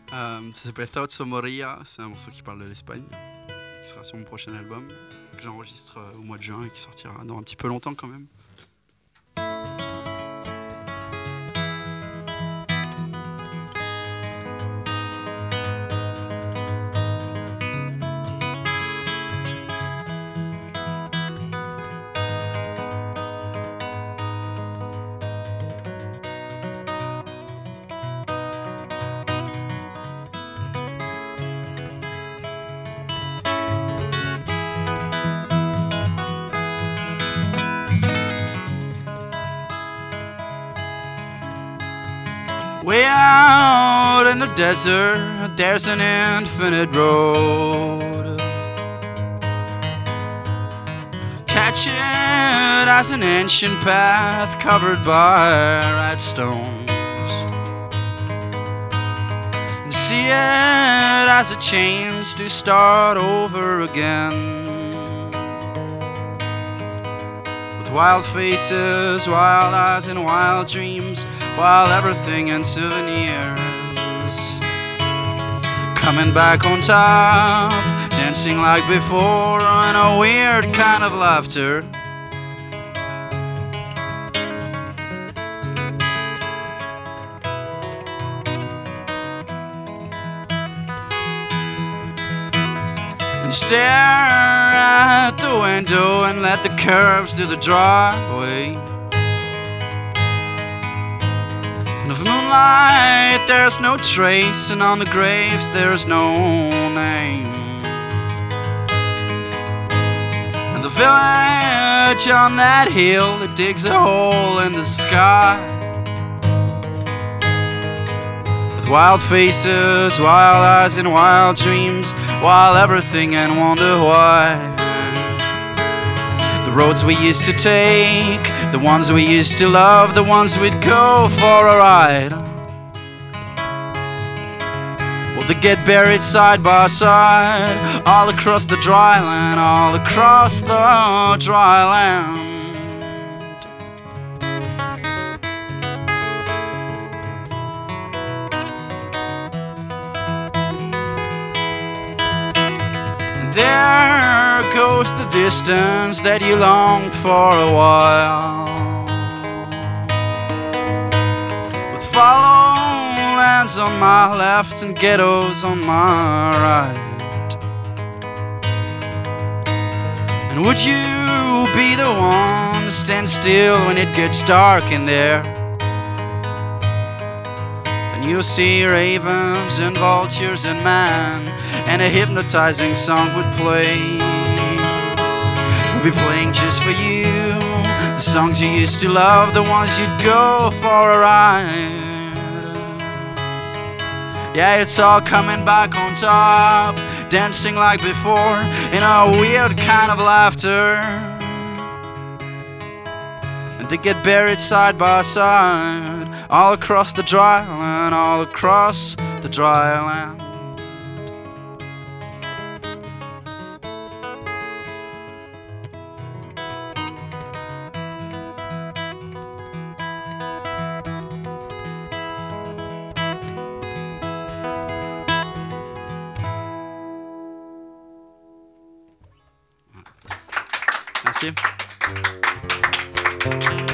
Ça s'appelle Thoughts of Moria, c'est un morceau qui parle de l'Espagne, qui sera sur mon prochain album, que j'enregistre au mois de juin et qui sortira dans un petit peu longtemps quand même. Way out in the desert, there's an infinite road. Catch it as an ancient path covered by red stones, and see it as a chance to start over again. With wild faces, wild eyes and wild dreams, wild everything and souvenirs. Coming back on top, dancing like before, in a weird kind of laughter. And stare at the window and let the curves do the driveway. And of moonlight there's no trace, and on the graves there's no name. And the village on that hill, it digs a hole in the sky, with wild faces, wild eyes and wild dreams, wild everything and wonder why. The roads we used to take, the ones we used to love, the ones we'd go for a ride, well, they get buried side by side, all across the dry land, all across the dry land. There goes the distance that you longed for a while, with fallow lands on my left and ghettos on my right. And would you be the one to stand still when it gets dark in there? Then you'll see ravens and vultures and man, and a hypnotizing song would play. We'll be playing just for you, the songs you used to love, the ones you'd go for a ride. Yeah, it's all coming back on top, dancing like before, in a weird kind of laughter. And they get buried side by side, all across the dry land, all across the dry land. Merci.